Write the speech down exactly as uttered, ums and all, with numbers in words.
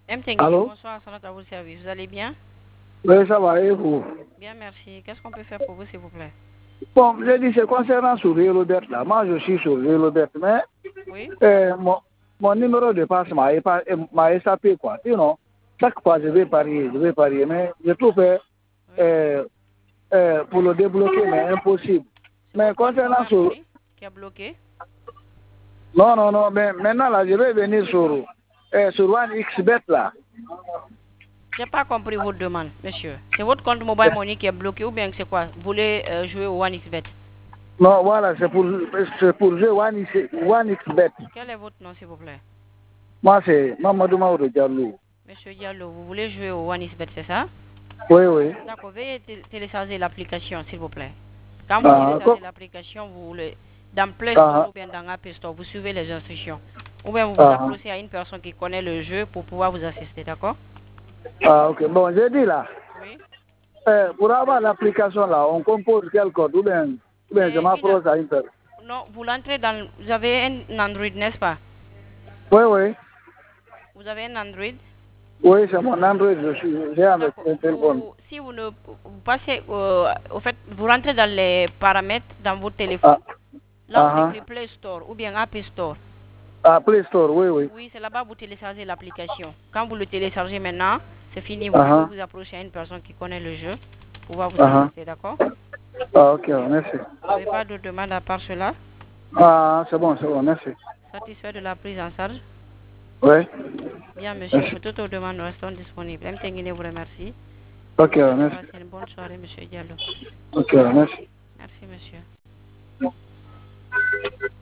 M. Tenguini, Allô? bonsoir, Sanat à votre service. Vous allez bien? Oui, ça va, et vous? Bien, merci. Qu'est-ce qu'on peut faire pour vous, s'il vous plaît? Bon, j'ai dit, c'est concernant sur Robert, là. Moi, je suis sur Robert, mais Oui? euh, mon, mon numéro de passe m'a épa- euh, m'a échappé, quoi. You know, chaque fois, je vais parier, je vais parier, mais je trouve que Oui? euh, euh, pour le débloquer, mais impossible. C'est Mais votre compte concernant Mobile sur... Money qui a bloqué? Non, non, non, mais maintenant, là, je vais venir sur, euh, sur OneXBet, là. J'ai pas compris votre demande, monsieur. C'est votre compte Mobile Money qui est bloqué ou bien c'est quoi? Vous voulez euh, jouer au OneXBet? Non, voilà, c'est pour, c'est pour jouer OneXBet. Quel est votre nom, s'il vous plaît? Moi, c'est Mamadou Maodo Diallo. Monsieur Diallo, vous voulez jouer au OneXBet, c'est ça? Oui, oui. D'accord, veuillez té- télécharger l'application, s'il vous plaît. Quand vous Ah, téléchargez co- l'application, vous le dans Play Store ah, ou bien dans App Store, vous suivez les instructions. Ou bien vous vous ah, approchez à une personne qui connaît le jeu pour pouvoir vous assister, d'accord? ah, ok. Bon, j'ai dit là, Oui. euh, pour avoir l'application là, on compose quel code ou bien, ou bien je C'est une... m'approche à une personne. Non, vous l'entrez dans... Vous avez un Android, n'est-ce pas? Oui, oui. Vous avez un Android? Oui, c'est mon Android, je suis, j'ai avec D'accord. un téléphone. Vous, si vous ne vous passez, euh, au fait, vous rentrez dans les paramètres dans votre téléphone, Ah, là où c'est ah, écrit Play Store ou bien App Store. ah, Play Store, oui, oui. Oui, c'est là-bas que vous téléchargez l'application. Quand vous le téléchargez maintenant, c'est fini. Vous pouvez Ah, vous approcher à une personne qui connaît le jeu pour pouvoir vous ah, assister, d'accord? ah, ok, merci. Vous n'avez pas de demande à part cela? Ah, c'est bon, c'est bon, merci. Satisfait de la prise en charge? Oui, Bien, monsieur. merci. Pour toutes vos demandes restant disponibles. M. Tenguine vous remercie. Et Ok, vous souhaite de merci. passer une bonne soirée, monsieur Diallo. Ok, merci. Merci, monsieur.